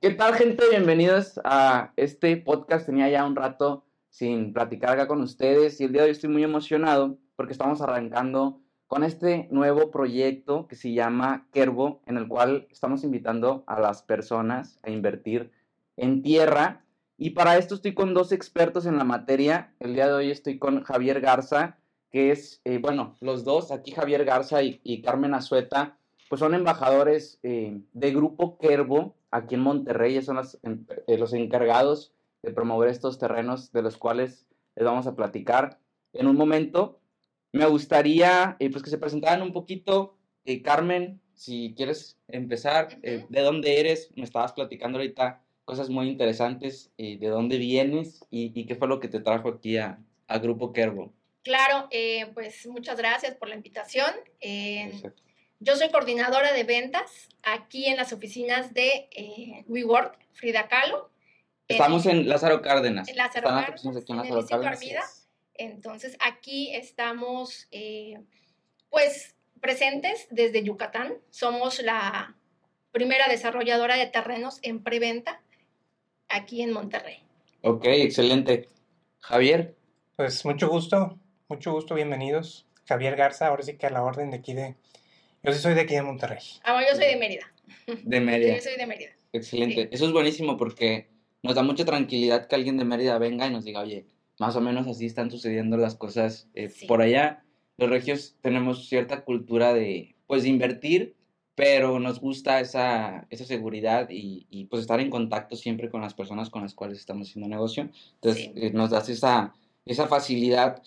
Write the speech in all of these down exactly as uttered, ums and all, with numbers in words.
¿Qué tal, gente? Bienvenidos a este podcast. Tenía ya un rato sin platicar acá con ustedes y el día de hoy estoy muy emocionado porque estamos arrancando con este nuevo proyecto que se llama Kerbo, en el cual estamos invitando a las personas a invertir en tierra. Y para esto estoy con dos expertos en la materia. El día de hoy estoy con Javier Garza, que es, eh, bueno, los dos, aquí Javier Garza y, y Carmen Azueta, pues son embajadores eh, de Grupo Kerbo aquí en Monterrey. Ellos son los, eh, los encargados de promover estos terrenos de los cuales les vamos a platicar en un momento. Me gustaría eh, pues que se presentaran un poquito. eh, Carmen, si quieres empezar, eh, ¿de dónde eres? Me estabas platicando ahorita cosas muy interesantes, eh, de dónde vienes y, y qué fue lo que te trajo aquí a, a Grupo Kerbo. Claro, eh, pues muchas gracias por la invitación. Eh, yo soy coordinadora de ventas aquí en las oficinas de eh, WeWork, Frida Kahlo. Estamos en, en Lázaro Cárdenas. En Lázaro Están Cárdenas, las aquí en en Lázaro el distrito Cárdenas. Armida. Entonces, aquí estamos, eh, pues, presentes desde Yucatán. Somos la primera desarrolladora de terrenos en preventa aquí en Monterrey. Ok, excelente. Javier. Pues mucho gusto, mucho gusto, bienvenidos. Javier Garza, ahora sí que a la orden de aquí de... Yo sí soy de aquí de Monterrey. Ah, bueno, yo soy de Mérida. De Mérida. Yo soy de Mérida. Excelente. Sí. Eso es buenísimo porque nos da mucha tranquilidad que alguien de Mérida venga y nos diga, oye, más o menos así están sucediendo las cosas eh, Sí. por allá. Los regios tenemos cierta cultura de, pues, de invertir, pero nos gusta esa, esa seguridad y, y, pues, estar en contacto siempre con las personas con las cuales estamos haciendo negocio. Entonces, Sí. eh, nos das esa, esa facilidad.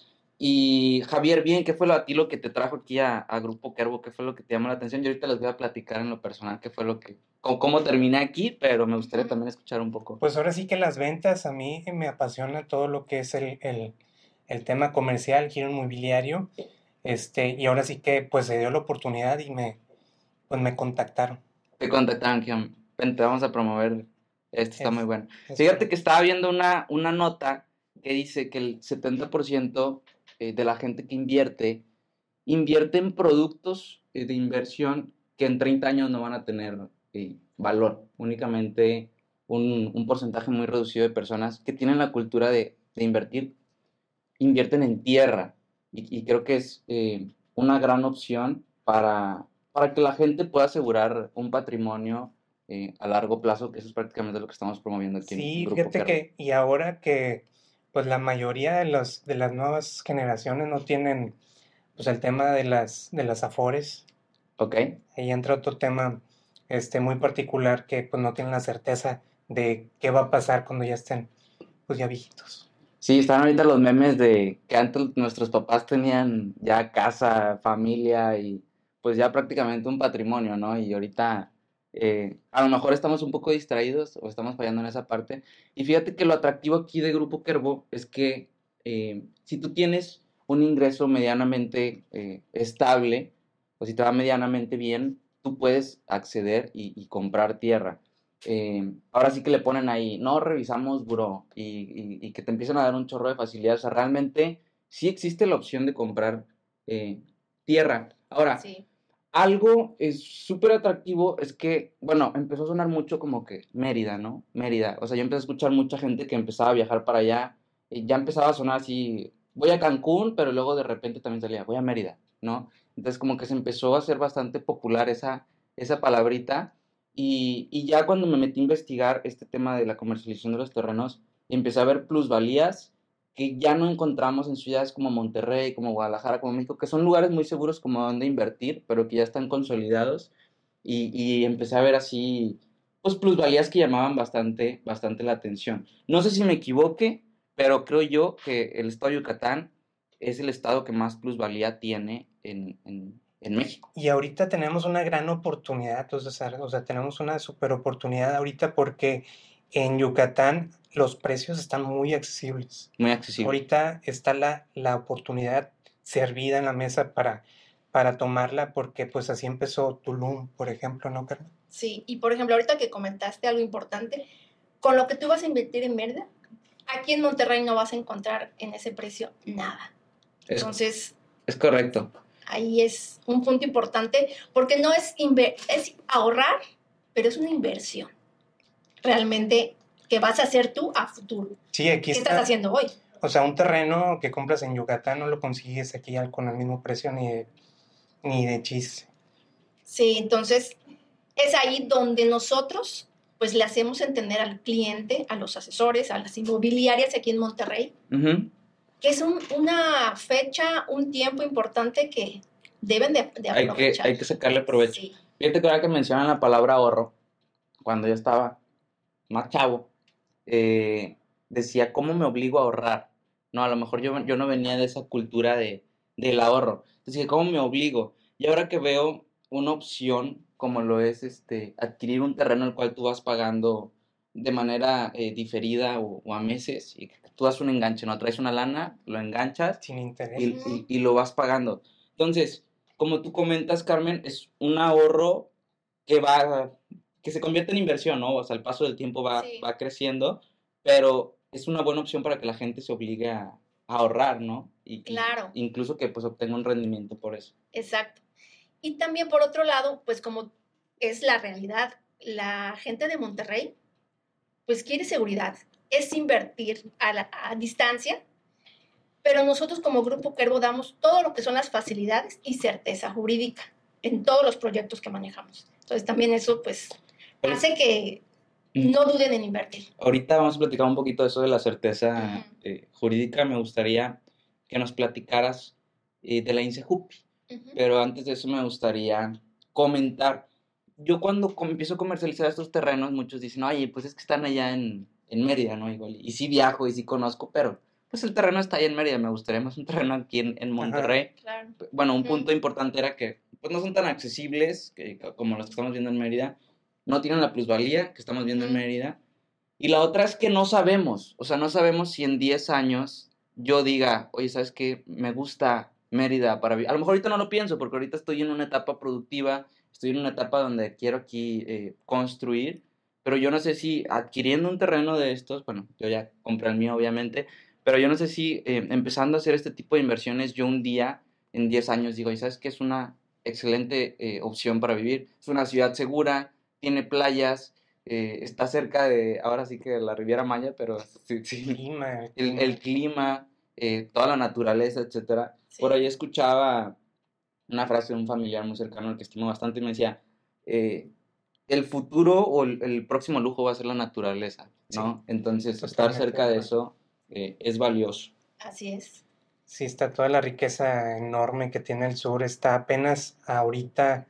Y Javier, bien, ¿qué fue lo, a ti lo que te trajo aquí a, a Grupo Kerbo? ¿Qué fue lo que te llamó la atención? Yo ahorita les voy a platicar en lo personal qué fue lo que, cómo, cómo terminé aquí, pero me gustaría también escuchar un poco. Pues ahora sí que las ventas, a mí me apasiona todo lo que es el, el, el tema comercial, giro inmobiliario, este, y ahora sí que pues se dio la oportunidad y me, pues me contactaron. Te contactaron, que vente, vamos a promover, esto está Es- muy bueno. es Fíjate correcto. que estaba viendo una, una nota que dice que el setenta por ciento eh, de la gente que invierte, invierte en productos eh, de inversión que en treinta años no van a tener eh, valor. Únicamente un, un porcentaje muy reducido de personas que tienen la cultura de, de invertir, invierten en tierra. Y, y creo que es eh, una gran opción para, para que la gente pueda asegurar un patrimonio eh, a largo plazo, que eso es prácticamente lo que estamos promoviendo aquí en Sí, Grupo fíjate Kerbo. que, y ahora que pues la mayoría de los, de las nuevas generaciones no tienen pues el tema de las, de las afores. ¿Ok? Ahí entra otro tema este, muy particular que pues no tienen la certeza de qué va a pasar cuando ya estén pues ya viejitos. Sí, están ahorita los memes de que antes nuestros papás tenían ya casa, familia y pues ya prácticamente un patrimonio, ¿no? Y ahorita eh, a lo mejor estamos un poco distraídos o estamos fallando en esa parte. Y fíjate que lo atractivo aquí de Grupo Kerbo es que eh, si tú tienes un ingreso medianamente eh, estable o si te va medianamente bien, tú puedes acceder y, y comprar tierra. Eh, ahora sí que le ponen ahí, no revisamos buró y, y, y que te empiezan a dar un chorro de facilidades. O sea, realmente sí existe la opción de comprar eh, tierra. Ahora, Sí. algo es súper atractivo es que, bueno, empezó a sonar mucho como que Mérida, ¿no? Mérida. O sea, yo empecé a escuchar mucha gente que empezaba a viajar para allá y ya empezaba a sonar así, voy a Cancún, pero luego de repente también salía, voy a Mérida, ¿no? Entonces como que se empezó a hacer bastante popular esa, esa palabrita y, y ya cuando me metí a investigar este tema de la comercialización de los terrenos, empecé a ver plusvalías que ya no encontramos en ciudades como Monterrey, como Guadalajara, como México, que son lugares muy seguros como donde invertir, pero que ya están consolidados. Y, y empecé a ver así, pues plusvalías que llamaban bastante, bastante la atención. No sé si me equivoque, pero creo yo que el estado de Yucatán es el estado que más plusvalía tiene en, en, en México. Y ahorita tenemos una gran oportunidad, entonces, o sea, tenemos una super oportunidad ahorita porque en Yucatán los precios están muy accesibles. Muy accesible. Ahorita está la, la oportunidad servida en la mesa para, para tomarla porque pues así empezó Tulum, por ejemplo, ¿no, Carmen? Sí, y por ejemplo, ahorita que comentaste algo importante, con lo que tú vas a invertir en Mérida, aquí en Monterrey no vas a encontrar en ese precio nada. Es, Entonces, es correcto. ahí es un punto importante porque no es, inver- es ahorrar, pero es una inversión. realmente qué vas a hacer tú a futuro. Sí, aquí ¿Qué está. estás haciendo hoy? O sea, un terreno que compras en Yucatán no lo consigues aquí al- con el mismo precio ni de, ni de chiste. Sí, entonces es ahí donde nosotros pues le hacemos entender al cliente, a los asesores, a las inmobiliarias aquí en Monterrey, Ujú. que es un- una fecha, un tiempo importante que deben de, de Hay que, aprovechar. hay que sacarle provecho. Sí, Fíjate que ahora que mencionan la palabra ahorro, cuando yo estaba más chavo, eh, decía, ¿cómo me obligo a ahorrar? No, a lo mejor yo, yo no venía de esa cultura de, del ahorro. Entonces dije, ¿cómo me obligo? Y ahora que veo una opción como lo es este, adquirir un terreno el cual tú vas pagando de manera eh, diferida o, o a meses, y que tú das un enganche, ¿no? Traes una lana, lo enganchas Sin interés. y, y- y lo vas pagando. Entonces, como tú comentas, Carmen, es un ahorro que va, que se convierte en inversión, ¿no? O sea, al paso del tiempo va, Sí. va creciendo, pero es una buena opción para que la gente se obligue a, a ahorrar, ¿no? Y, y Claro. incluso que pues obtenga un rendimiento por eso. exacto. Y también por otro lado, pues como es la realidad, la gente de Monterrey pues quiere seguridad, es invertir a, la, a distancia, pero nosotros como Grupo Cuervo damos todo lo que son las facilidades y certeza jurídica en todos los proyectos que manejamos. Entonces también eso pues Pero- hace que no duden en invertir. Ahorita vamos a platicar un poquito de eso de la certeza Ujú. eh, jurídica. Me gustaría que nos platicaras eh, de la INSEJUPI, Ujú. pero antes de eso me gustaría comentar. Yo cuando com- empiezo a comercializar estos terrenos, muchos dicen, oye, pues es que están allá en, en Mérida, ¿no? Igual, y sí viajo y sí conozco, pero pues el terreno está allá en Mérida, me gustaría más un terreno aquí en, en Monterrey. Claro. Bueno, un Ujú. punto importante era que pues no son tan accesibles que, como los que estamos viendo en Mérida, no tienen la plusvalía que estamos viendo en Ujú. Mérida. Y la otra es que no sabemos, o sea, no sabemos si en diez años yo diga, oye, ¿sabes qué? Me gusta Mérida para vivir. A lo mejor ahorita no lo pienso, porque ahorita estoy en una etapa productiva, estoy en una etapa donde quiero aquí eh, construir, pero yo no sé si adquiriendo un terreno de estos, bueno, yo ya compré el mío, obviamente, pero yo no sé si eh, empezando a hacer este tipo de inversiones, yo un día, en diez años, digo, ¿y sabes qué? Es una excelente eh, opción para vivir. Es una ciudad segura, tiene playas, eh, está cerca de, ahora sí que de la Riviera Maya, pero sí, sí, Clima, el, clima. el clima, eh, toda la naturaleza, etcétera. Sí. Por ahí escuchaba una frase de un familiar muy cercano al que estimo bastante y me decía, eh, el futuro o el, el próximo lujo va a ser la naturaleza, ¿no? Sí, Entonces, estar totalmente cerca de de acuerdo. eso eh, es valioso. Así es. Sí, está toda la riqueza enorme que tiene el sur, está apenas ahorita,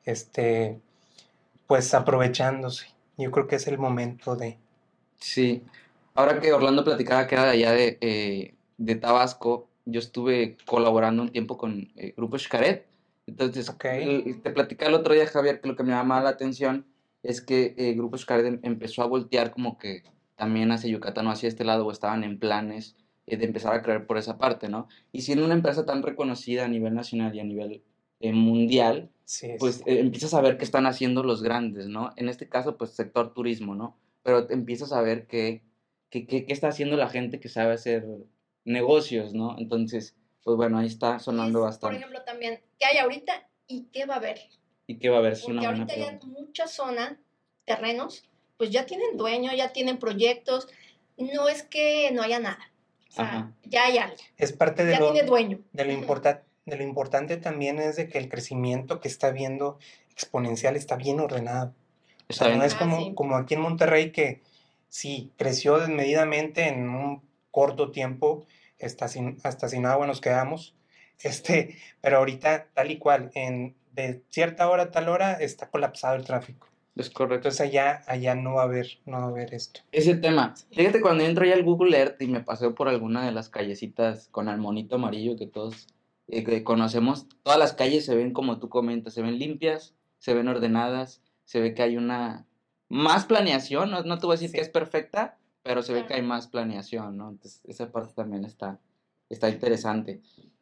este, pues aprovechándose. Yo creo que es el momento de... Sí. Ahora que Orlando platicaba que era de allá de, eh, de Tabasco, yo estuve colaborando un tiempo con eh, Grupo Xcaret. Entonces, Ok. el- te platicaba el otro día, Javier, que lo que me llamaba la atención es que eh, Grupo Xcaret em- empezó a voltear como que también hacia Yucatán o hacia este lado, o estaban en planes eh, de empezar a creer por esa parte, ¿no? Y siendo una empresa tan reconocida a nivel nacional y a nivel eh, mundial, Sí, es. pues eh, empiezas a ver qué están haciendo los grandes, ¿no? En este caso, pues sector turismo, ¿no? Pero te empiezas a ver qué, qué, qué, qué está haciendo la gente que sabe hacer negocios, ¿no? Entonces, pues bueno, ahí está Y sonando es, por bastante. ejemplo, también, ¿qué hay ahorita y qué va a haber? ¿Y qué va a haber? Es Porque una buena ahorita ya pregunta. mucha zona, terrenos, pues ya tienen dueño, ya tienen proyectos. No es que no haya nada. O sea, Ajá. ya hay algo. Es parte de Ya lo, tiene dueño. de lo importa- de lo importante también es de que el crecimiento que está viendo exponencial está bien ordenado. O Está sea, no bien. es Ah, como, sí. como aquí en Monterrey que sí, creció desmedidamente en un corto tiempo, hasta sin, hasta sin agua nos quedamos, Sí. este, pero ahorita tal y cual, en, de cierta hora a tal hora está colapsado el tráfico. Es correcto. Entonces allá, allá no va a haber, no va a haber esto. Ese tema. Sí. Fíjate, cuando yo entro ya al Google Earth y me paseo por alguna de las callecitas con el monito amarillo que todos eh, que conocemos, todas las calles se ven como tú comentas, se ven limpias, se ven ordenadas, se ve que hay una más planeación, no, no te voy a decir Sí. que es perfecta, pero se ve Claro. que hay más planeación, ¿no? Entonces, esa parte también está, está interesante.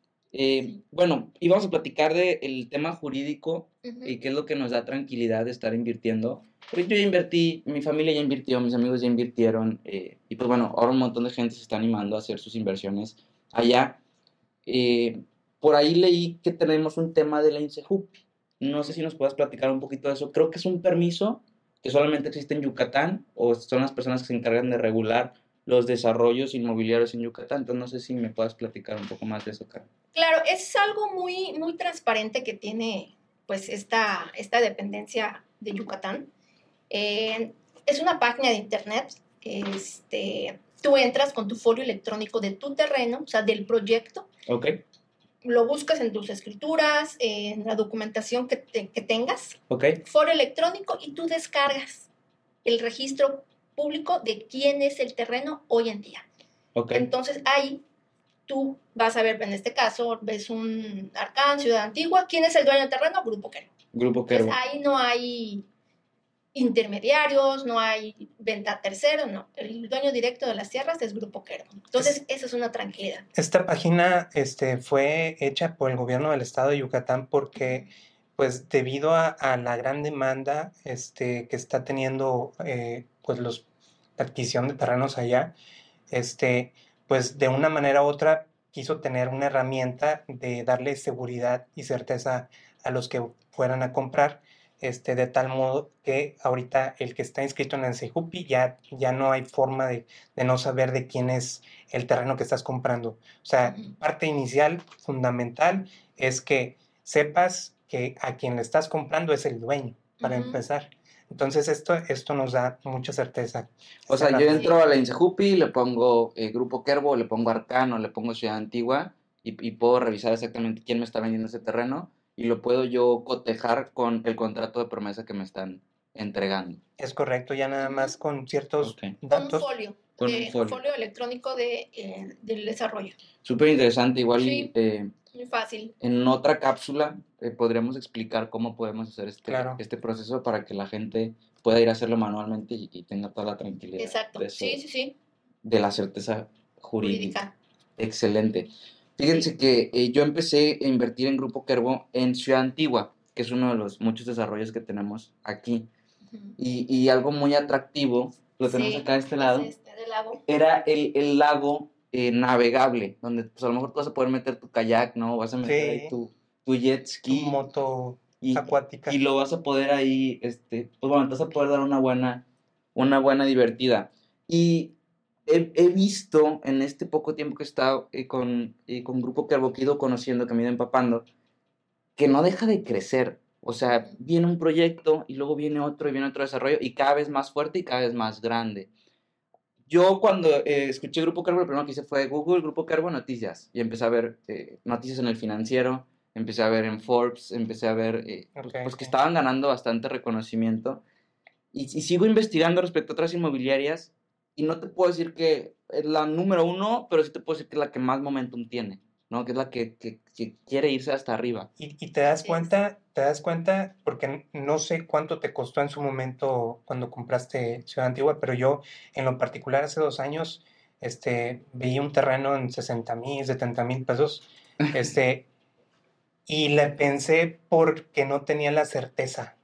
Eh, Sí. bueno, íbamos a platicar del tema jurídico Ujú. y qué es lo que nos da tranquilidad de estar invirtiendo. Porque yo ya invertí, mi familia ya invirtió, mis amigos ya invirtieron, eh, y pues bueno, ahora un montón de gente se está animando a hacer sus inversiones allá. Eh, por ahí leí que tenemos un tema de la INSEJUPI. No sé si nos puedas platicar un poquito de eso. Creo que es un permiso que solamente existe en Yucatán o son las personas que se encargan de regular los desarrollos inmobiliarios en Yucatán? Entonces no sé si me puedas platicar un poco más de eso, Karen. Claro, es algo muy, muy transparente que tiene pues esta, esta dependencia de Yucatán. Eh, es una página de internet. Este, tú entras con tu folio electrónico de tu terreno, o sea, del proyecto. Ok. Lo buscas en tus escrituras, en la documentación que, te, que tengas. Ok. Folio electrónico y tú descargas el registro público de quién es el terreno hoy en día. Ok. Entonces ahí tú vas a ver, en este caso, ves un Arcán, Ciudad Antigua. ¿Quién es el dueño del terreno? Grupo Querbo. Grupo Querbo. Entonces ahí no hay intermediarios, no hay venta a tercero, no. El dueño directo de las tierras es Grupo Querbo. Entonces, es, eso es una tranquilidad. Esta página este, fue hecha por el gobierno del estado de Yucatán porque, pues, debido a, a la gran demanda este, que está teniendo, eh, pues, los, la adquisición de terrenos allá, este, pues, de una manera u otra quiso tener una herramienta de darle seguridad y certeza a los que fueran a comprar. Este, de tal modo que ahorita el que está inscrito en el CEJUPI ya, ya no hay forma de, de no saber de quién es el terreno que estás comprando. O sea, Ujú. parte inicial, fundamental, es que sepas que a quien le estás comprando es el dueño, para Ujú. empezar. Entonces esto, esto nos da mucha certeza. O sea, Esa yo es la- entro a la INSEJUPI, le pongo eh, Grupo Querbo, le pongo Arcano, le pongo Ciudad Antigua y, y puedo revisar exactamente quién me está vendiendo ese terreno y lo puedo yo cotejar con el contrato de promesa que me están entregando. Es correcto, ya nada Ujú. más con ciertos Ok. Con un datos. folio. Con un eh, folio. folio electrónico de, eh, del desarrollo. Súper interesante. Igual Sí. eh, Muy fácil. en otra cápsula eh, podríamos explicar cómo podemos hacer este, Claro. este proceso para que la gente pueda ir a hacerlo manualmente y, y tenga toda la tranquilidad Exacto. de, eso, Sí, sí, sí. de la certeza jurídica. Jurídica. Excelente. Fíjense Sí. que eh, yo empecé a invertir en Grupo Querbo en Ciudad Antigua, que es uno de los muchos desarrollos que tenemos aquí. Ujú. Y, y algo muy atractivo, lo tenemos Sí, acá de este es lado, este, del lago. era el, el lago eh, navegable, donde pues a lo mejor tú vas a poder meter tu kayak, ¿no? Vas a meter ahí Sí, tu, tu jet tu ski moto y, acuática. y lo vas a poder ahí, este, pues bueno, te vas a poder dar una buena, una buena divertida. Y he, he visto en este poco tiempo que he estado eh, con, eh, con Grupo Querbo, que he ido conociendo, que me he ido empapando, que no deja de crecer. O sea, viene un proyecto y luego viene otro y viene otro desarrollo y cada vez más fuerte y cada vez más grande. Yo cuando eh, escuché Grupo Carbo, lo primero que hice fue Google Grupo Carbo Noticias y empecé a ver eh, noticias en el financiero, empecé a ver en Forbes, empecé a ver eh, pues, Ok, pues que ok. estaban ganando bastante reconocimiento y, y sigo investigando respecto a otras inmobiliarias y no te puedo decir que es la número uno, pero sí te puedo decir que es la que más momentum tiene, ¿no? Que es la que, que, que quiere irse hasta arriba. Y, y te das Así es. cuenta, te das cuenta, porque no sé cuánto te costó en su momento cuando compraste Ciudad Antigua, pero yo en lo particular hace dos años este, vi un terreno en sesenta mil, setenta mil pesos, este, y le pensé porque no tenía la certeza.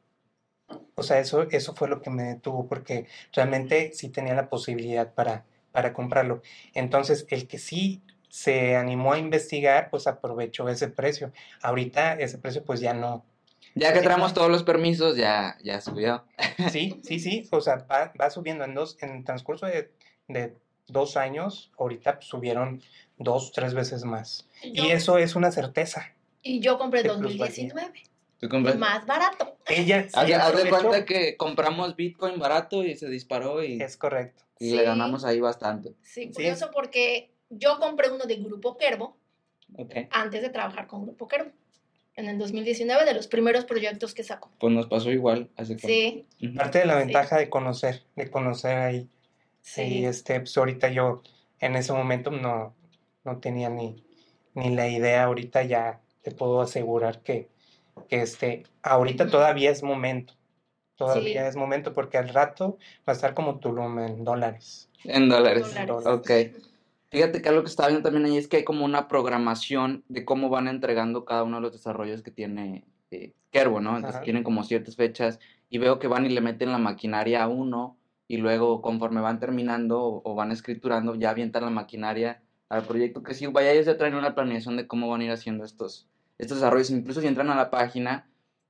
O sea, eso, eso fue lo que me detuvo, porque realmente sí tenía la posibilidad para, para comprarlo. Entonces, el que sí se animó a investigar, pues aprovechó ese precio. Ahorita ese precio pues ya no. Ya que Sí, traemos todos los permisos, ya, ya subió. sí, sí, sí, o sea, va, va subiendo en dos, en el transcurso de, de dos años, ahorita pues, subieron dos, tres veces más. Yo, Y eso es una certeza y yo compré de dos mil plusvalía. diecinueve. ¿Tú Y compras? más barato. Ella sí Haz de, haz de aprovechó. cuenta que compramos Bitcoin barato y se disparó y, Es correcto. y Sí. le ganamos ahí bastante. Sí, Sí, curioso es- porque yo compré uno de Grupo Querbo Ok. antes de trabajar con Grupo Querbo. En el dos mil diecinueve, de los primeros proyectos que sacó. Pues nos pasó igual hace cuánto. Sí, Ujú. parte de la Sí. ventaja de conocer, de conocer ahí. sí. Y este, pues ahorita yo en ese momento no, no tenía ni, ni la idea. Ahorita ya te puedo asegurar que, que este, ahorita Ujú. todavía es momento. Todavía Sí. es momento porque al rato va a estar como Tulum en dólares. En dólares. Dólares. dólares. Ok. Fíjate que algo que estaba viendo también ahí es que hay como una programación de cómo van entregando cada uno de los desarrollos que tiene eh, Querbo, ¿no? Entonces Ajá. tienen como ciertas fechas y veo que van y le meten la maquinaria a uno y luego conforme van terminando o, o van escriturando ya avientan la maquinaria al proyecto, que sí, vaya, ellos ya traen una planeación de cómo van a ir haciendo estos, estos desarrollos. Incluso si entran a la página,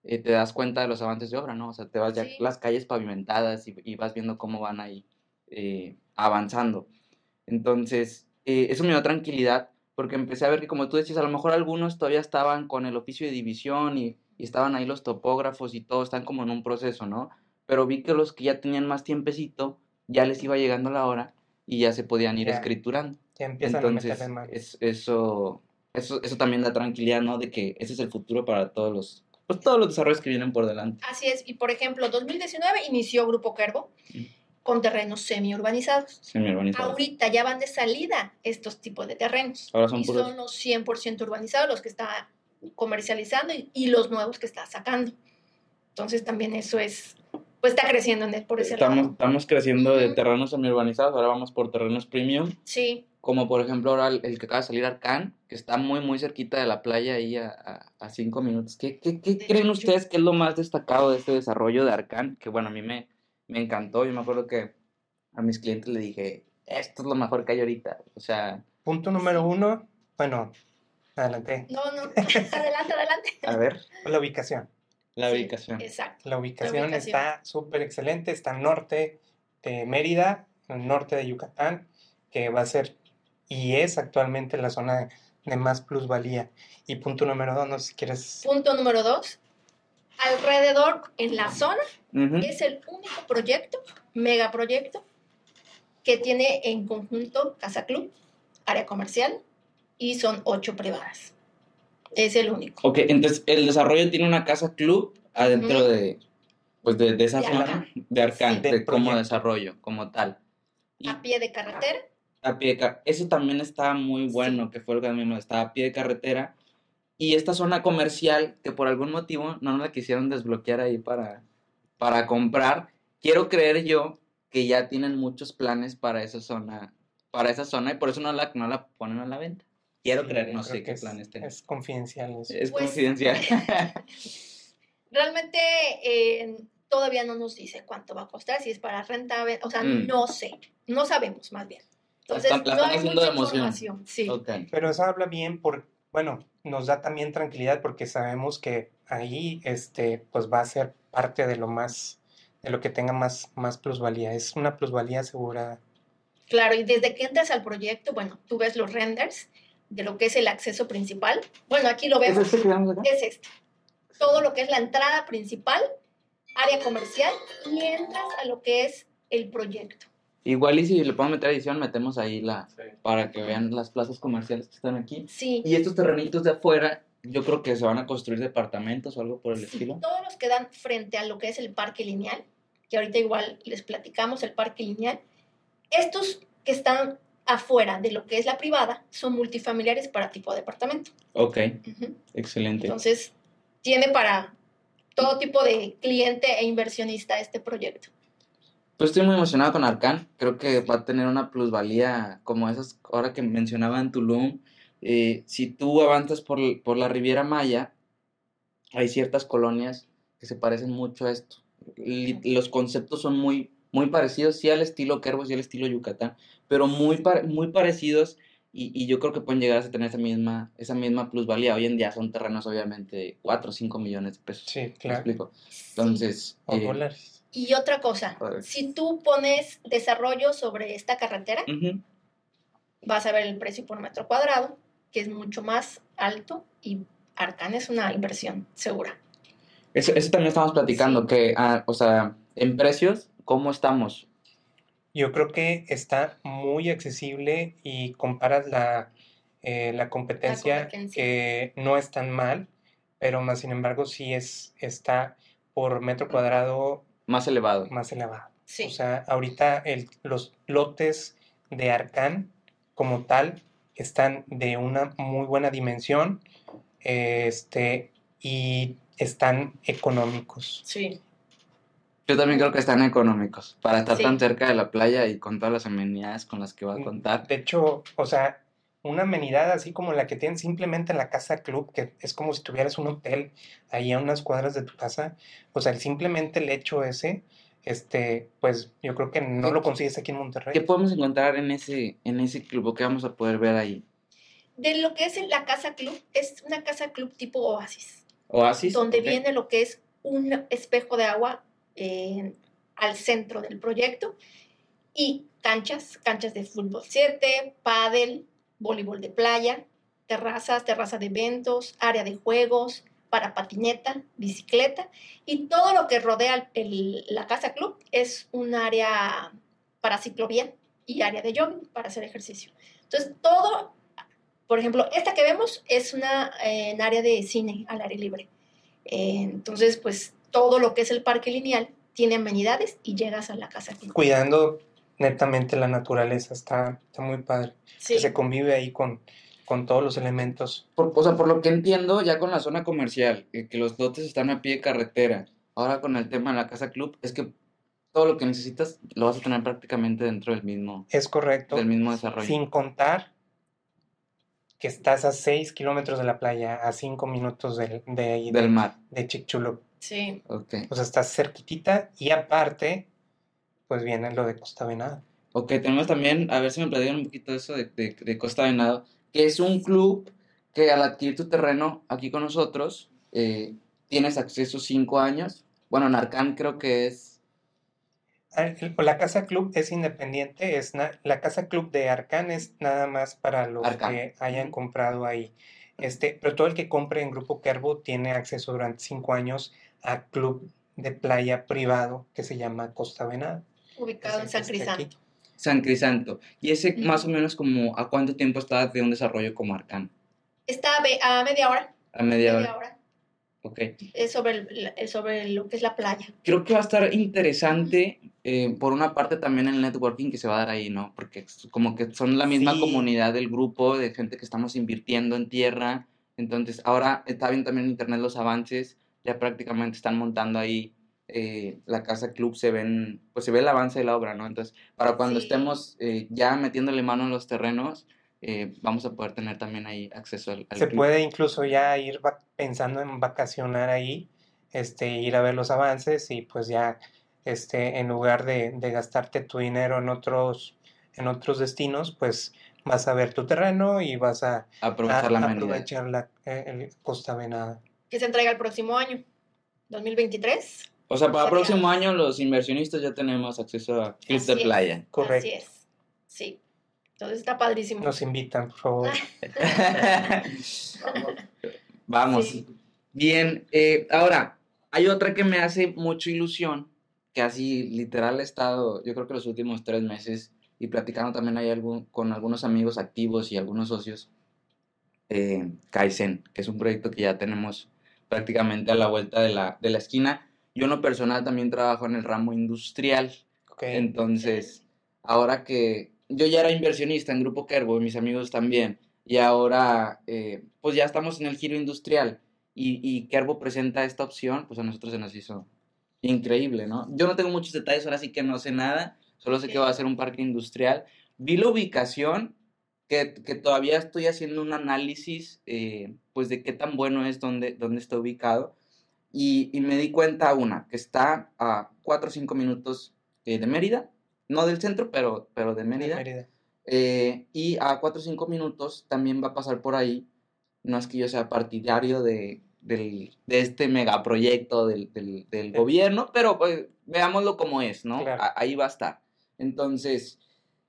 eh, te das cuenta de los avances de obra, ¿no? O sea, te vas ya Sí. las calles pavimentadas y, y vas viendo cómo van ahí eh, avanzando. Entonces, eh, eso me dio tranquilidad porque empecé a ver que, como tú decías, a lo mejor algunos todavía estaban con el oficio de división y, y estaban ahí los topógrafos y todo, están como en un proceso, ¿no? Pero vi que los que ya tenían más tiempecito, ya les iba llegando la hora y ya se podían ir Ya, escriturando. ya empiezan a meterle Entonces, mano. es, eso, eso, eso también da tranquilidad, ¿no? De que ese es el futuro para todos los, pues, todos los desarrollos que vienen por delante. Así es, y por ejemplo, dos mil diecinueve inició Grupo Cuervo Mm. con terrenos semi-urbanizados. Semi-urbanizados. Ahorita ya van de salida estos tipos de terrenos. Ahora son y puros- son los cien por ciento urbanizados los que está comercializando y, y los nuevos que está sacando. Entonces también eso es, pues está creciendo en el, por ese Estamos, lado. estamos creciendo de Ujú. terrenos semi-urbanizados, ahora vamos por terrenos premium. Sí, Como por ejemplo ahora el, el que acaba de salir Arcán, que está muy muy cerquita de la playa ahí a, a, a cinco minutos. ¿Qué, qué, qué De creen hecho. ustedes que es lo más destacado de este desarrollo de Arcán? Que bueno, a mí me, me encantó. Yo me acuerdo que a mis clientes le dije, esto es lo mejor que hay ahorita. O sea, Punto número uno, bueno, adelante, no, no, adelante, adelante. a ver, la ubicación. la Sí, ubicación. Exacto. La ubicación, ubicación. está súper excelente, está al norte de Mérida, al norte de Yucatán, que va a ser y es actualmente la zona de, de más plusvalía. Y punto número dos, no sé si quieres... Punto número dos, alrededor en la zona Ujú. es el único proyecto, megaproyecto, que tiene en conjunto Casa Club, área comercial, y son ocho privadas. Es el único. Ok, entonces el desarrollo tiene una casa club adentro Ujú. de, pues de, de esa De zona Arcán. de Arcán, Sí. de, Del como proyecto. desarrollo, como tal. Y A pie de carretera. a pie de car- eso también está muy bueno, que fue lo que a mí me está a pie de carretera. Y esta zona comercial, que por algún motivo no nos la quisieron desbloquear ahí para, para comprar, quiero creer yo que ya tienen muchos planes para esa zona, para esa zona y por eso no la, no la ponen a la venta. Quiero Sí, creer, yo no creo sé que qué es, planes tienen. es confidencial eso. Es Pues- confidencial. Realmente eh, todavía no nos dice cuánto va a costar, si es para renta, ve- o sea, Mm. no sé, no sabemos más bien. Entonces, están- la no están hay haciendo mucha de emoción. información. Sí. Ok. Pero eso habla bien por, bueno, nos da también tranquilidad porque sabemos que ahí, este, pues va a ser parte de lo más, de lo que tenga más, más plusvalía. Es una plusvalía asegurada. Claro, y desde que entras al proyecto, bueno, tú ves los renders de lo que es el acceso principal. Bueno, aquí lo ¿Es vemos. este que vemos acá? Es este. Todo lo que es la entrada principal, área comercial, y entras a lo que es el proyecto. Igual y si le podemos meter edición, metemos ahí la, Sí. para que vean las plazas comerciales que están aquí. Sí. Y estos terrenitos de afuera, yo creo que se van a construir departamentos o algo por el Sí, estilo. todos los que dan frente a lo que es el parque lineal, que ahorita igual les platicamos, el parque lineal, estos que están afuera de lo que es la privada son multifamiliares para tipo de departamento. Ok, Ujú. excelente. Entonces, tiene para todo tipo de cliente e inversionista este proyecto. Pues estoy muy emocionado con Arcán. Creo que va a tener una plusvalía como esas, ahora que mencionaba en Tulum. Eh, si tú avanzas por, por la Riviera Maya, hay ciertas colonias que se parecen mucho a esto. Li- Los conceptos son muy, muy parecidos, sí al estilo Kerbos y al estilo Yucatán, pero muy, pa- muy parecidos y, y yo creo que pueden llegar a tener esa misma, esa misma plusvalía. Hoy en día son terrenos obviamente de cuatro o cinco millones de pesos. Sí, ¿Me claro. explico? Sí. Entonces, O eh, dólares. Y otra cosa, Órale. si tú pones desarrollo sobre esta carretera, ujú. vas a ver el precio por metro cuadrado, que es mucho más alto y Arcán es una inversión segura. Eso, eso también estamos platicando, Sí. que, ah, o sea, en precios, ¿cómo estamos? Yo creo que está muy accesible y comparas la, eh, la competencia, competencia. que no es tan mal, pero más sin embargo sí es, está por metro cuadrado Más elevado. más elevado. Sí. O sea, ahorita el, los lotes de Arcán como tal están de una muy buena dimensión, este, y están económicos. Sí. Yo también creo que están económicos para estar Sí. tan cerca de la playa y con todas las amenidades con las que va a contar. De hecho, o sea, una amenidad así como la que tienen simplemente en la casa club, que es como si tuvieras un hotel ahí a unas cuadras de tu casa, o sea, el simplemente el hecho ese, este, pues yo creo que no ¿Qué- lo consigues aquí en Monterrey. ¿Qué podemos encontrar en ese, en ese club? ¿O qué vamos a poder ver ahí? De lo que es la casa club, es una casa club tipo oasis. Oasis. donde okay. viene lo que es un espejo de agua eh, al centro del proyecto y canchas, canchas de fútbol siete, pádel, voleibol de playa, terrazas, terraza de eventos, área de juegos, para patineta, bicicleta y todo lo que rodea el, la casa club es un área para ciclovía y área de jogging para hacer ejercicio. Entonces todo, por ejemplo, esta que vemos es una eh, en área de cine al aire libre. Eh, entonces, pues todo lo que es el parque lineal tiene amenidades y llegas a la casa club. Cuidando netamente la naturaleza, está, está muy padre. Sí. Que se convive ahí con, con todos los elementos. Por, o sea, por lo que entiendo, ya con la zona comercial, eh, que los lotes están a pie de carretera, ahora con el tema de la casa club, es que todo lo que necesitas lo vas a tener prácticamente dentro del mismo, Es correcto. del mismo desarrollo. Sin contar que estás a seis kilómetros de la playa, a cinco minutos de, de ahí, del de, mar. de Chicxulub. Sí. Okay. O sea, estás cerquitita y aparte, pues viene lo de Costa Venado. Ok, tenemos también, a ver si me platican un poquito eso de, de, de Costa Venado, que es un club que al adquirir tu terreno aquí con nosotros, eh, tienes acceso cinco años. Bueno, Narcán creo que es... La casa club es independiente, es na- la casa club de Arcán es nada más para los Arcán. que hayan Ujú. comprado ahí. Este, pero todo el que compre en Grupo Kerbo tiene acceso durante cinco años a club de playa privado que se llama Costa Venado. Ubicado en San Crisanto. San Crisanto. ¿Y ese Ujú. más o menos como a cuánto tiempo está de un desarrollo como Arcán? Está a, ve- a media hora. A media, Media hora. hora. Ok. Es sobre, el- el- sobre lo que es la playa. Creo que va a estar interesante, eh, por una parte también el networking que se va a dar ahí, ¿no? Porque es como que son la misma Sí. comunidad del grupo, de gente que estamos invirtiendo en tierra. Entonces, ahora está bien también en internet los avances, ya prácticamente están montando ahí eh, la casa club, se ven, pues se ve el avance de la obra, ¿no? Entonces, para cuando Sí. estemos eh, ya metiéndole mano en los terrenos, eh, vamos a poder tener también ahí acceso al, al Se club. puede incluso ya ir va- pensando en vacacionar ahí, este, ir a ver los avances y pues ya, este, en lugar de, de gastarte tu dinero en otros, en otros destinos, pues vas a ver tu terreno y vas a, Aprovechar a- la amenidad. aprovechar la, eh, el Costa Venada. Que se entrega el próximo año, dos mil veintitrés. O sea, para el Sería- próximo año los inversionistas ya tenemos acceso a club Así de es, playa. Correcto. Así es. Sí. Entonces está padrísimo. Nos invitan, por favor. Vamos. Sí. Bien, eh, ahora, hay otra que me hace mucha ilusión, que así literal he estado, yo creo que los últimos tres meses, y platicando también hay algún, con algunos amigos activos y algunos socios, eh, Kaizen, que es un proyecto que ya tenemos prácticamente a la vuelta de la, de la esquina. Yo en lo personal también trabajo en el ramo industrial. Ok. Entonces, ahora que yo ya era inversionista en Grupo Kerbo y mis amigos también, y ahora eh, pues ya estamos en el giro industrial y, y Kerbo presenta esta opción, pues a nosotros se nos hizo increíble, ¿no? Yo no tengo muchos detalles, ahora sí que no sé nada, solo sé que va a ser un parque industrial. Vi la ubicación, que, que todavía estoy haciendo un análisis, eh, pues de qué tan bueno es, dónde, dónde está ubicado, y, y me di cuenta, una, que está a cuatro o cinco minutos eh, de Mérida, no del centro, pero, pero de Mérida. De Mérida. Eh, y a cuatro o cinco minutos también va a pasar por ahí, no es que yo sea partidario de, del, de este megaproyecto del, del, del Sí. gobierno, pero pues, veámoslo como es, ¿no? Claro. A- ahí va a estar. Entonces,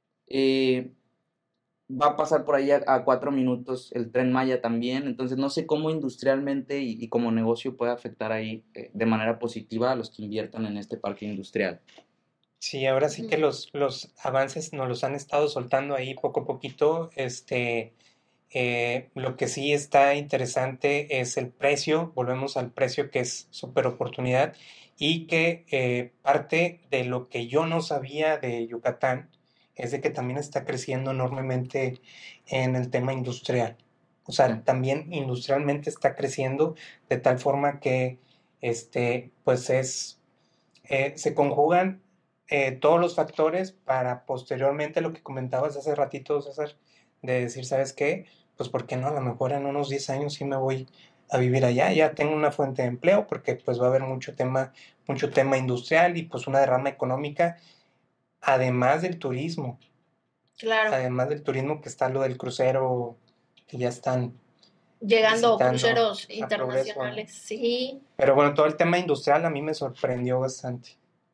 eh, va a pasar por ahí a, a cuatro minutos el Tren Maya también, entonces no sé cómo industrialmente y, y como negocio puede afectar ahí eh, de manera positiva a los que inviertan en este parque industrial. Sí, ahora sí que Ujú. los, los avances nos los han estado soltando ahí poco a poquito. Este, eh, lo que sí está interesante es el precio. Volvemos al precio que es súper oportunidad y que eh, parte de lo que yo no sabía de Yucatán es de que también está creciendo enormemente en el tema industrial. O sea, Sí. también industrialmente está creciendo de tal forma que este, pues es, eh, se conjugan eh, todos los factores para posteriormente lo que comentabas hace ratito, César, de decir, ¿sabes qué? Pues, ¿por qué no? A lo mejor en unos diez años sí me voy a vivir allá, ya tengo una fuente de empleo, porque pues va a haber mucho tema, mucho tema industrial y pues una derrama económica, además del turismo, Claro. además del turismo que está lo del crucero, que ya están llegando Visitando cruceros a internacionales, Progreso. sí. Pero bueno, todo el tema industrial a mí me sorprendió bastante.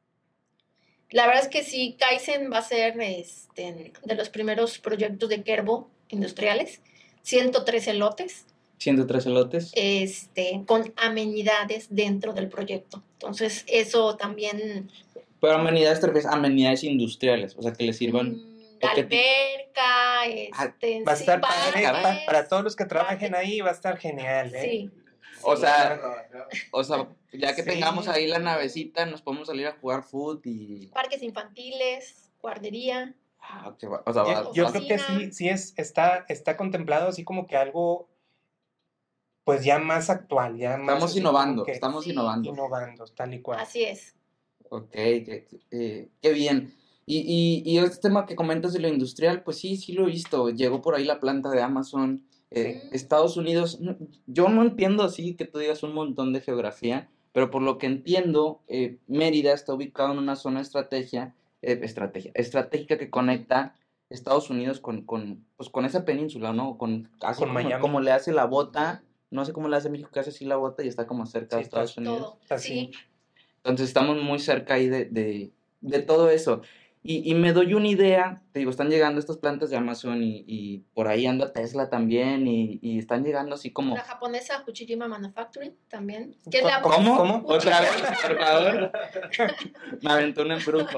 La verdad es que sí, Kaizen va a ser este, de los primeros proyectos de Kerbo industriales, ciento trece lotes, ciento tres elotes. este, con amenidades dentro del proyecto. Entonces, eso también... Pero amenidades, te refieres a amenidades industriales, o sea, que le sirvan... mm, ¿o qué ti- alberca, este, Va a sí, estar padre, caray. pa- para todos los que trabajen parques. ahí va a estar genial, ¿eh? Sí. O sí. sea, o sea, ya que Sí. tengamos ahí la navecita, nos podemos salir a jugar fútbol y... Parques infantiles, guardería. Ah, ok, va- o sea, va- Yo, yo va- creo que Cocina. sí, sí es, está, está contemplado así como que algo, pues ya más actual, ya más estamos así innovando, como que estamos Sí. innovando. innovando, tal y cual. Así es. Ok, qué, eh, qué bien. Y, y, y este tema que comentas de lo industrial, pues sí, sí lo he visto. Llegó por ahí la planta de Amazon. Eh, Sí. Estados Unidos, no- yo no entiendo así que tú digas un montón de geografía, pero por lo que entiendo, eh, Mérida está ubicado en una zona estrategia, eh, estrategia, estratégica que conecta Estados Unidos con, con, pues, con esa península, ¿no? Con, así Con como, Miami. como le hace la bota, no sé cómo le hace México, que hace así la bota y está como cerca de Sí, está Estados Unidos. Todo. Así. Sí. Entonces estamos muy cerca ahí de, de, de todo eso. Y, y me doy una idea, te digo, están llegando estas plantas de Amazon y, y por ahí anda Tesla también y, y están llegando así como... La japonesa Fuchijima Manufacturing también. Que es la ¿Cómo? ¿Cómo? ¿Cómo? Otra vez, por favor. Me aventó un embrujo.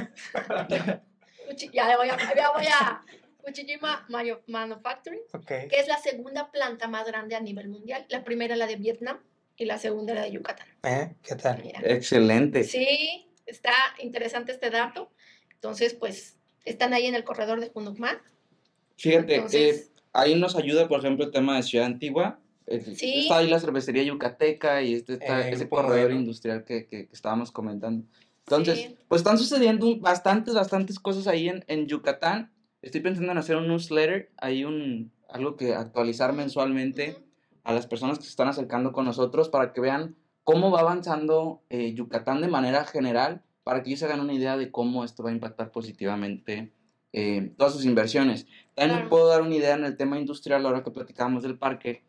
Fuchi- ya voy a, ya voy a Fuchijima Mayo- Manufacturing, Ok. que es la segunda planta más grande a nivel mundial. La primera la de Vietnam y la segunda la de Yucatán. ¿Eh? ¿Qué tal? Mira. Excelente. Sí, está interesante este dato. Entonces, pues, están ahí en el corredor de Junucmá. Fíjate, Entonces- eh, ahí nos ayuda, por ejemplo, el tema de Ciudad Antigua. Eh, Sí. Está ahí la cervecería yucateca y este, está Eh, ese Grupo corredor Modelo. industrial que, que, que estábamos comentando. Entonces, Sí. pues están sucediendo bastantes, bastantes cosas ahí en, en Yucatán. Estoy pensando en hacer un newsletter, hay un, algo que actualizar mensualmente Ujú. a las personas que se están acercando con nosotros para que vean cómo va avanzando eh, Yucatán de manera general, para que ellos se hagan una idea de cómo esto va a impactar positivamente eh, todas sus inversiones. También Claro. les puedo dar una idea en el tema industrial, ahora que platicábamos del parque,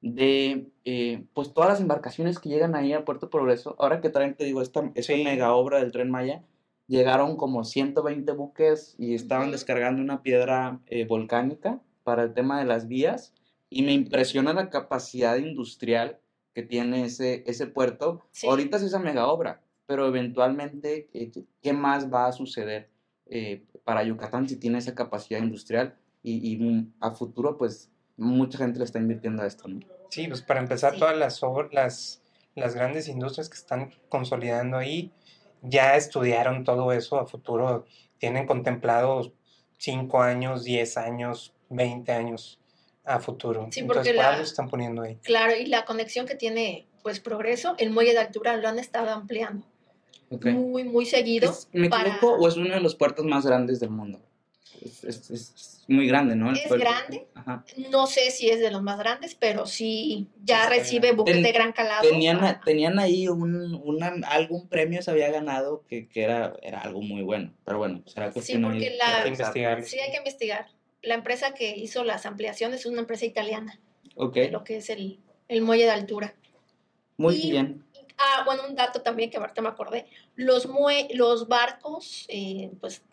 de eh, pues todas las embarcaciones que llegan ahí a Puerto Progreso. Ahora que traen, te digo, esta, esta Sí. mega obra del Tren Maya, llegaron como ciento veinte buques y estaban Ujú. descargando una piedra eh, volcánica para el tema de las vías. Y me impresiona la capacidad industrial que tiene ese, ese puerto. Sí. Ahorita es esa mega obra, pero eventualmente, eh, ¿qué más va a suceder eh, para Yucatán si tiene esa capacidad industrial? Y, y mm, a futuro, pues, mucha gente le está invirtiendo a esto, ¿no? Sí, pues para empezar, Sí. todas las, obr- las, las grandes industrias que están consolidando ahí ya estudiaron todo eso a futuro. Tienen contemplados cinco años, diez años, veinte años a futuro. Sí, Entonces, porque por la- algo se están poniendo ahí. Claro, y la conexión que tiene, pues, Progreso, el muelle de altura lo han estado ampliando Ok. muy, muy seguido. ¿Es- ¿Me para- equivoco o es uno de los puertos más grandes del mundo? Es, es- es muy grande, ¿no? El Es puerto. grande. Ajá. No sé si es de los más grandes, pero sí ya Sí, está recibe bien. buques Ten- de gran calado. Tenían, para- tenían ahí un, una, algún premio se había ganado que, que era, era algo muy bueno. Pero bueno, será Sí, cuestión ahí porque de la- Hay que revisar. investigar. Sí, hay que investigar. La empresa que hizo las ampliaciones es una empresa italiana, Ok, de lo que es el, el muelle de altura. muy y- bien. Ah, bueno, un dato también que ahorita me acordé. Los, mue los barcos, eh, pues,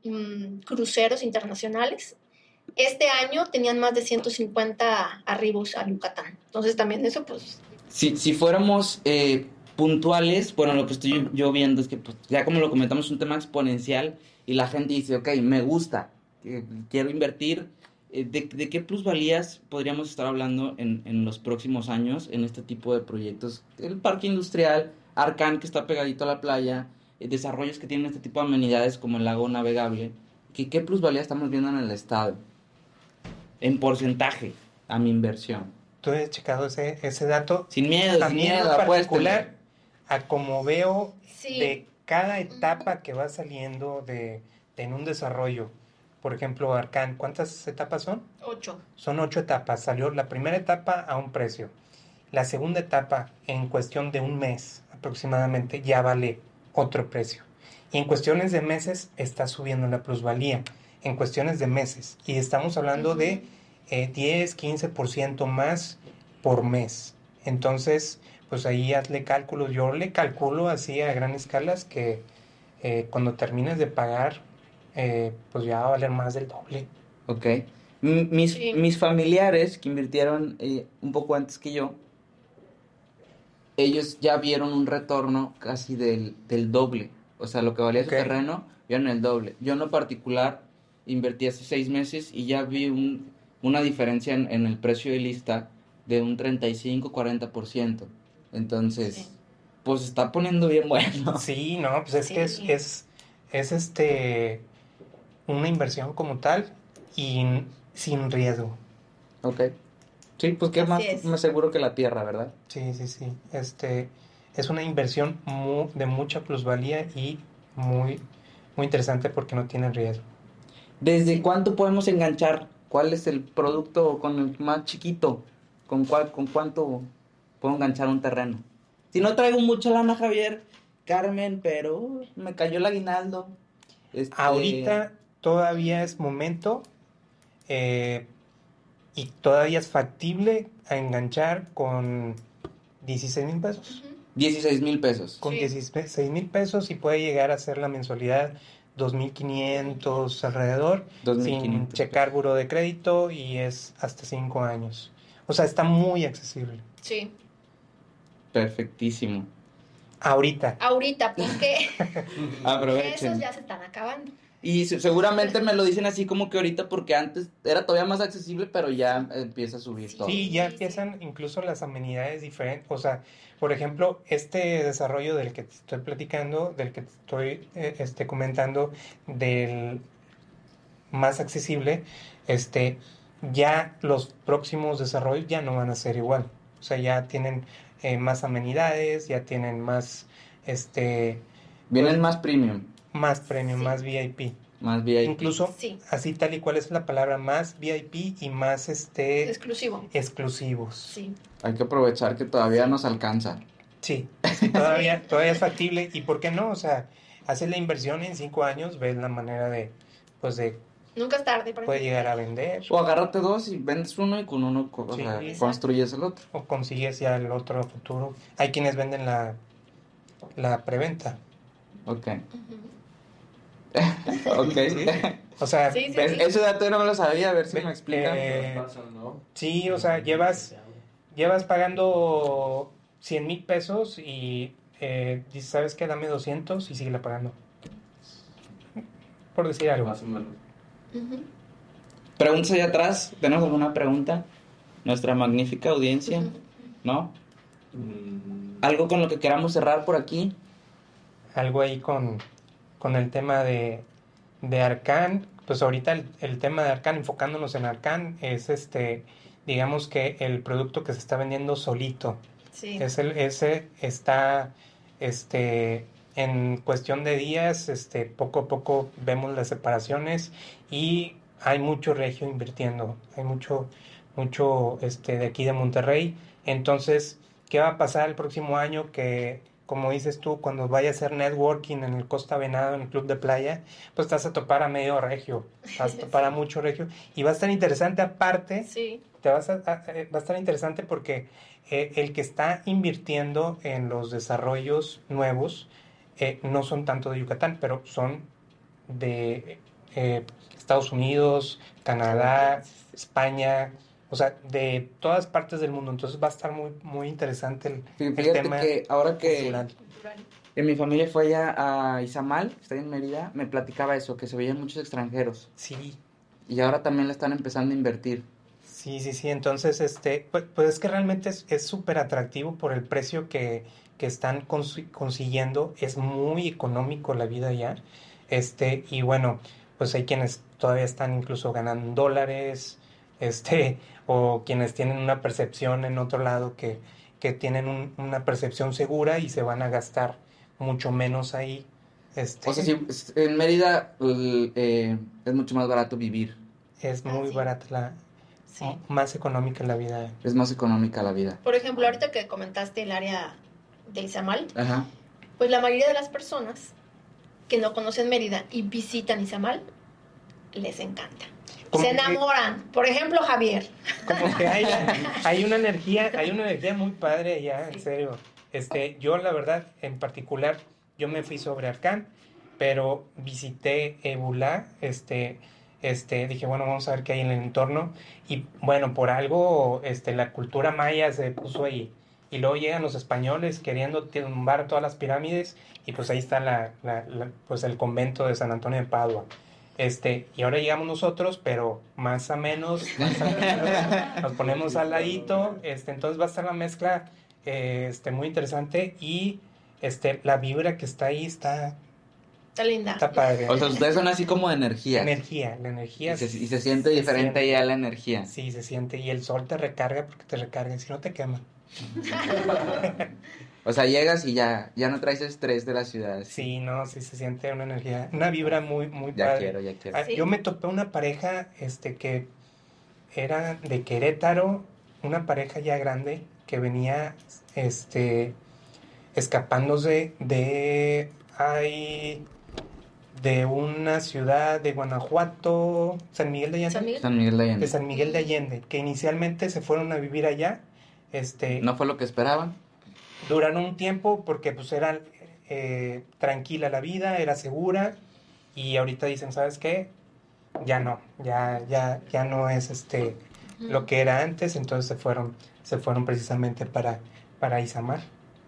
mm, cruceros internacionales, este año tenían más de ciento cincuenta arribos a Yucatán. Entonces también eso, pues, Si, si fuéramos eh, puntuales, bueno, lo que estoy yo viendo es que, pues, ya como lo comentamos, es un tema exponencial y la gente dice, ok, me gusta, eh, quiero invertir. Eh, ¿de, de qué plusvalías podríamos estar hablando en, en los próximos años en este tipo de proyectos? El parque industrial, Arcán, que está pegadito a la playa, eh, desarrollos que tienen este tipo de amenidades como el lago navegable. ¿Qué, qué plusvalía estamos viendo en el estado? En porcentaje a mi inversión. ¿Tú has checado ese, ese dato? Sin miedo, A sin mí en miedo, lo apuéstenle. particular, a como veo sí. de cada etapa que va saliendo de, de en un desarrollo, por ejemplo, Arcán, ¿cuántas etapas son? Ocho. Son ocho etapas. Salió la primera etapa a un precio. La segunda etapa, en cuestión de un mes aproximadamente, ya vale otro precio. Y en cuestiones de meses está subiendo la plusvalía. En cuestiones de meses. Y estamos hablando Ujú. de eh, diez, quince por ciento más por mes. Entonces, pues ahí hazle cálculos. Yo le calculo así a gran escalas que eh, cuando termines de pagar, eh, pues ya va a valer más del doble. Ok. M- Mis, Sí. mis familiares que invirtieron eh, un poco antes que yo, ellos ya vieron un retorno casi del, del doble. O sea, lo que valía Ok. su terreno, vieron el doble. Yo en lo particular invertí hace seis meses y ya vi un, una diferencia en, en el precio de lista de un treinta y cinco cuarenta por ciento. Entonces, Sí. pues se está poniendo bien bueno. Sí, no, pues es que es, Sí. es, es este una inversión como tal y n- sin riesgo. Ok. Sí, pues qué Así más, es. más seguro que la tierra, ¿verdad? Sí, sí, sí. Este es una inversión mu- de mucha plusvalía y muy, muy interesante porque no tiene riesgo. ¿Desde Sí. cuánto podemos enganchar? ¿Cuál es el producto con el más chiquito? ¿Con cuál, con cuánto puedo enganchar un terreno? Si no traigo mucha lana, Javier, Carmen, pero uh, me cayó el aguinaldo. Este, Ahorita todavía es momento eh, y todavía es factible a enganchar con dieciséis mil pesos. Ujú. dieciséis mil pesos. Con Sí. dieciséis mil pesos y puede llegar a ser la mensualidad dos mil quinientos alrededor, dos mil sin quinientos checar buro de crédito y es hasta cinco años. O sea, está muy accesible. Sí. Perfectísimo. Ahorita. Ahorita, porque Aprovechen. esos ya se están acabando. Y se- seguramente me lo dicen así como que ahorita porque antes era todavía más accesible, pero ya empieza a subir Sí. todo. Sí, ya Sí, empiezan incluso las amenidades diferentes. O sea, por ejemplo, este desarrollo del que te estoy platicando, del que te estoy eh, este, comentando, del más accesible, este, ya los próximos desarrollos ya no van a ser igual. O sea, ya tienen eh, más amenidades, ya tienen más, este, Vienen pues, más premium, más premium, Sí. más V I P. más V I P. Incluso Sí. así tal y cual es la palabra, más V I P y más este Exclusivo. exclusivos. Sí. Hay que aprovechar que todavía nos alcanza. Sí, sí, todavía, todavía es factible. ¿Y por qué no? O sea, haces la inversión en cinco años, ves la manera de, pues de, Nunca es tarde para puede llegar a invertir. vender O agárrate dos y vendes uno y con uno co- o Sí. sea, Exacto. construyes el otro. o consigues ya el otro futuro. Hay quienes venden la, la preventa. Ok. Ujú. Ok. O sea, Sí, sí, ¿Ves? sí. Ese dato yo no me lo sabía, a ver si Ve- me explican. eh, Pasa, ¿no? sí, o sea, llevas, llevas pagando cien mil pesos y eh, dices, ¿sabes qué? Dame doscientos y síguela pagando. Por decir algo. Más o menos. Ujú. Preguntas allá atrás. ¿Tenemos alguna pregunta? Nuestra magnífica audiencia, Ujú. ¿no? Mm, ¿Algo con lo que queramos cerrar por aquí? Algo ahí con, con el tema de, de Arcan. Pues ahorita el, el tema de Arcan, enfocándonos en Arcan, es este, digamos que el producto que se está vendiendo solito. Sí. Es el, ese está este, en cuestión de días, este, poco a poco vemos las separaciones y hay mucho regio invirtiendo, hay mucho, mucho este, de aquí de Monterrey. Entonces, ¿qué va a pasar el próximo año? Que, como dices tú, cuando vaya a hacer networking en el Costa Venado, en el Club de Playa, pues te vas a topar a medio regio, vas a topar a mucho regio y va a estar interesante aparte. Sí. Te vas a, a- eh, va a estar interesante porque eh, el que está invirtiendo en los desarrollos nuevos eh, no son tanto de Yucatán, pero son de eh, Estados Unidos, Canadá, España, o sea, de todas partes del mundo. Entonces va a estar muy, muy interesante el, Sí, el fíjate tema que ahora que cultural. Cultural. en mi familia fue allá a Izamal, que está en Mérida, me platicaba eso, que se veían muchos extranjeros. Sí, Y ahora también le están empezando a invertir. sí, sí, sí. Entonces, este, pues, pues es que realmente es es súper atractivo por el precio que, que están consi- consiguiendo. Es muy económico la vida allá. Este, y bueno, pues hay quienes todavía están incluso ganando en dólares, este, o quienes tienen una percepción en otro lado que, que tienen un- una percepción segura y se van a gastar mucho menos ahí. Este, O sea, sí, es- en Mérida l- eh, es mucho más barato vivir. es Ah, muy sí. barata la, Sí. más económica la vida. Es más económica la vida. Por ejemplo, ahorita que comentaste el área de Izamal, Ajá. pues la mayoría de las personas que no conocen Mérida y visitan Izamal, les encanta. Como se que- enamoran. Por ejemplo, Javier. Como que hay, hay una energía, hay una energía muy padre allá, en serio. Este, yo la verdad, en particular, yo me fui sobre Arcán, pero visité Ebulá, este, este, dije, bueno, vamos a ver qué hay en el entorno. Y bueno, por algo, este, la cultura maya se puso ahí. Y luego llegan los españoles queriendo tumbar todas las pirámides, y pues ahí está la, la- la- pues el convento de San Antonio de Padua. Este, y ahora llegamos nosotros, pero más o menos, más a menos, nos ponemos al ladito, este, entonces va a estar la mezcla, eh, este, muy interesante, y este, la vibra que está ahí está, Está linda. está padre. O sea, ustedes son así como de energía. Energía, la energía. Y se, y se siente diferente siente. ya la energía. Sí, se siente, y el sol te recarga porque te recarga, y si no te quema. O sea, llegas y ya, ya no traes estrés de la ciudad. Sí, no, sí se siente una energía, una vibra muy, muy Ya padre. quiero, ya quiero. Ah, Sí. Yo me topé una pareja este, que era de Querétaro, una pareja ya grande que venía este, escapándose de, ay, de una ciudad de Guanajuato, San Miguel de Allende. San Miguel. San Miguel de De Allende. San Miguel de Allende, que inicialmente se fueron a vivir allá. Este, ¿No fue lo que esperaban? Duraron un tiempo porque pues era eh, tranquila la vida, era segura, y ahorita dicen, ¿sabes qué? Ya no, ya, ya, ya no es este lo que era antes, entonces se fueron, se fueron precisamente para, para Izamal.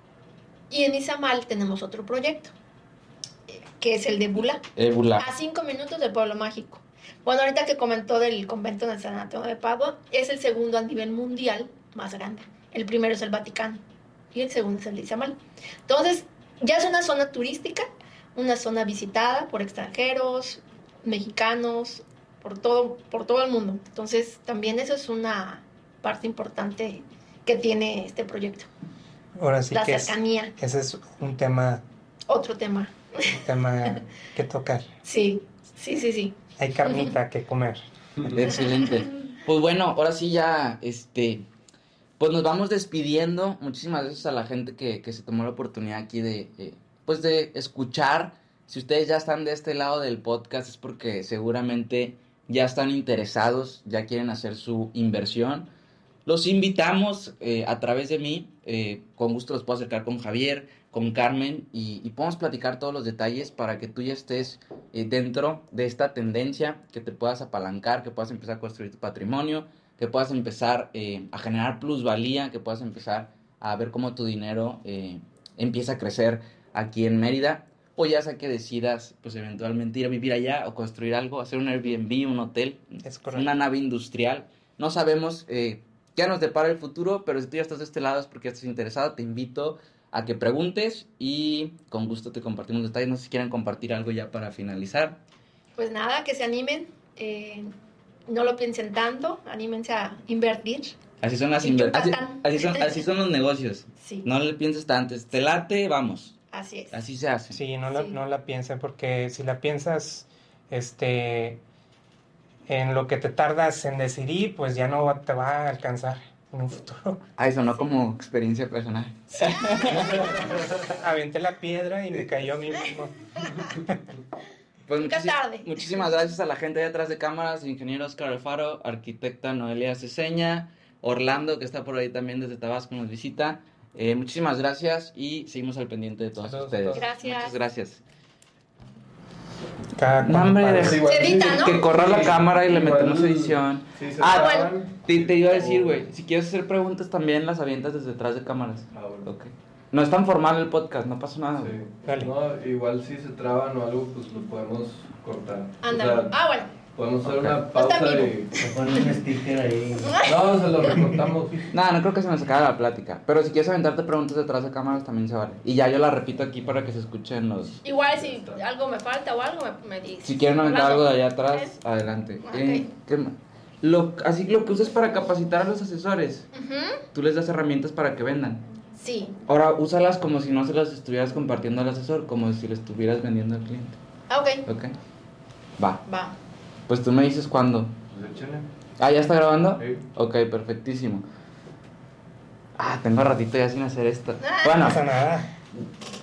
Y en Izamal tenemos otro proyecto, eh, que es el de Bula, Ebulá. a cinco minutos del pueblo mágico. Bueno, ahorita que comentó del convento de San Antonio de Padua, es el segundo a nivel mundial más grande. El primero es el Vaticano y el segundo es el de Izamal. Entonces, ya es una zona turística, una zona visitada por extranjeros, mexicanos, por todo, por todo el mundo. Entonces, también eso es una parte importante que tiene este proyecto. Ahora sí La que es, cercanía, ese es un tema, otro tema. un tema que tocar. Sí, sí, sí, sí. Hay carnita que comer. Excelente. Pues bueno, ahora sí ya, este, pues nos vamos despidiendo. Muchísimas gracias a la gente que, que se tomó la oportunidad aquí de, eh, pues de escuchar. Si ustedes ya están de este lado del podcast es porque seguramente ya están interesados, ya quieren hacer su inversión. Los invitamos eh, a través de mí, eh, con gusto los puedo acercar con Javier, con Carmen, y, y podemos platicar todos los detalles para que tú ya estés eh, dentro de esta tendencia, que te puedas apalancar, que puedas empezar a construir tu patrimonio, que puedas empezar eh, a generar plusvalía, que puedas empezar a ver cómo tu dinero eh, empieza a crecer aquí en Mérida, o ya sea que decidas pues eventualmente ir a vivir allá o construir algo, hacer un Airbnb, un hotel, Es correcto. una nave industrial. No sabemos eh, qué nos depara el futuro, pero si tú ya estás de este lado es porque estás interesado. Te invito a que preguntes y con gusto te compartimos detalles. No sé si quieren compartir algo ya para finalizar. Pues nada, que se animen, eh, no lo piensen tanto, anímense a invertir. Así son las En inver- así, Yucatán. así son, así son los negocios. Sí, No le pienses tanto. Te late, vamos. así es. Así se hace. Sí, no la, Sí. no la piensen, porque si la piensas este, en lo que te tardas en decidir, pues ya no te va a alcanzar en un futuro. Ay, sonó como experiencia personal. Aventé la piedra y me cayó a mí mismo. Pues Nunca muchis- tarde. muchísimas gracias a la gente de atrás de cámaras, ingeniero Oscar Alfaro, arquitecta Noelia Ceseña, Orlando, que está por ahí también desde Tabasco, nos visita. Eh, muchísimas gracias y seguimos al pendiente de todos Saludos a ustedes. todos. Gracias. Muchas gracias. Cada No, hombre, cuando de- pasa. Se edita, ¿no? Que corra la cámara y le Igual- metemos edición. Sí, se Ah, traban. bueno. Te, te iba a decir, güey, si quieres hacer preguntas también las avientas desde detrás de cámaras. Ah, bueno. Ok. No es tan formal el podcast, no pasa nada. güey. Sí. Dale. No, igual si se traban o algo, pues lo podemos cortar. Ándale. O sea, Ah, bueno. podemos hacer Ok. una está pausa en y... Le ponen un sticker ahí. No, se lo recortamos. Nada, no creo que se nos acabe la plática. Pero si quieres aventarte preguntas detrás de cámaras también se vale. Y ya yo la repito aquí para que se escuchen los... Igual si algo me falta o algo, me, me dices. Si quieren aventar algo Hablando. de allá atrás, Ok. adelante. Ok. Eh, ¿qué ma- lo, así lo que usas para capacitar a los asesores, Ujú. tú les das herramientas para que vendan. Sí. Ahora, úsalas como si no se las estuvieras compartiendo al asesor, como si le estuvieras vendiendo al cliente. Ah, ok. ¿Ok? Va. Va. Pues tú me dices cuándo. Pues échale. Ah, ¿ya está grabando? Sí. Ok, perfectísimo. Ah, tengo ratito ya sin hacer esto. Ah. No Bueno, pasa nada.